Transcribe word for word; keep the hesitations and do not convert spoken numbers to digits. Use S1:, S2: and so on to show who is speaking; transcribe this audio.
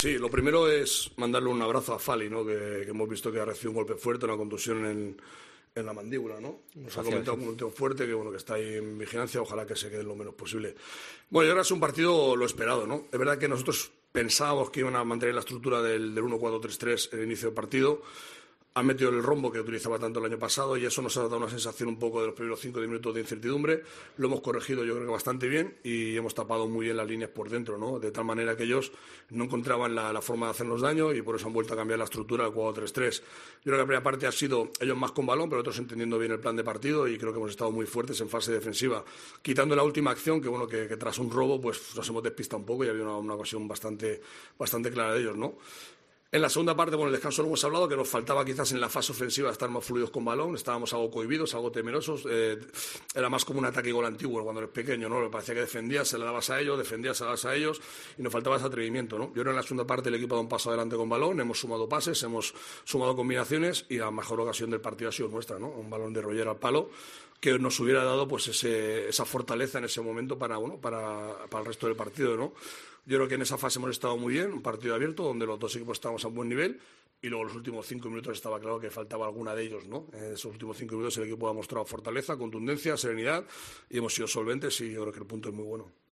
S1: Sí, lo primero es mandarle un abrazo a Fali, ¿no? Que, que hemos visto que ha recibido un golpe fuerte, una contusión en, en la mandíbula, ¿no? Nos ha comentado un golpe fuerte, que bueno, que está ahí en vigilancia, ojalá que se quede lo menos posible. Bueno, y ahora es un partido lo esperado, ¿no? Es verdad que nosotros pensábamos que iban a mantener la estructura del, del uno cuatro tres tres en el inicio del partido. Han metido el rombo que utilizaba tanto el año pasado y eso nos ha dado una sensación un poco de los primeros cinco o diez minutos de incertidumbre. Lo hemos corregido yo creo que bastante bien y hemos tapado muy bien las líneas por dentro, ¿no? De tal manera que ellos no encontraban la, la forma de hacernos daño y por eso han vuelto a cambiar la estructura del cuatro tres tres. Yo creo que la primera parte ha sido ellos más con balón, pero otros entendiendo bien el plan de partido y creo que hemos estado muy fuertes en fase defensiva. Quitando la última acción, que bueno, que, que tras un robo pues nos hemos despistado un poco y había una, una ocasión bastante, bastante clara de ellos, ¿no? En la segunda parte, bueno, el descanso lo hemos hablado, que nos faltaba quizás en la fase ofensiva estar más fluidos con balón, estábamos algo cohibidos, algo temerosos, eh, era más como un ataque y gol antiguo cuando eres pequeño, ¿no? Me parecía que defendías, se la dabas a ellos, defendías, se la dabas a ellos y nos faltaba ese atrevimiento, ¿no? Yo creo que en la segunda parte el equipo ha dado un paso adelante con balón, hemos sumado pases, hemos sumado combinaciones y la mejor ocasión del partido ha sido nuestra, ¿no? Un balón de Roger al palo que nos hubiera dado pues ese, esa fortaleza en ese momento para, bueno, para, para el resto del partido, ¿no? Yo creo que en esa fase hemos estado muy bien, un partido abierto donde los dos equipos estábamos a un buen nivel y luego los últimos cinco minutos estaba claro que faltaba alguna de ellos, ¿no? En esos últimos cinco minutos el equipo ha mostrado fortaleza, contundencia, serenidad y hemos sido solventes y yo creo que el punto es muy bueno.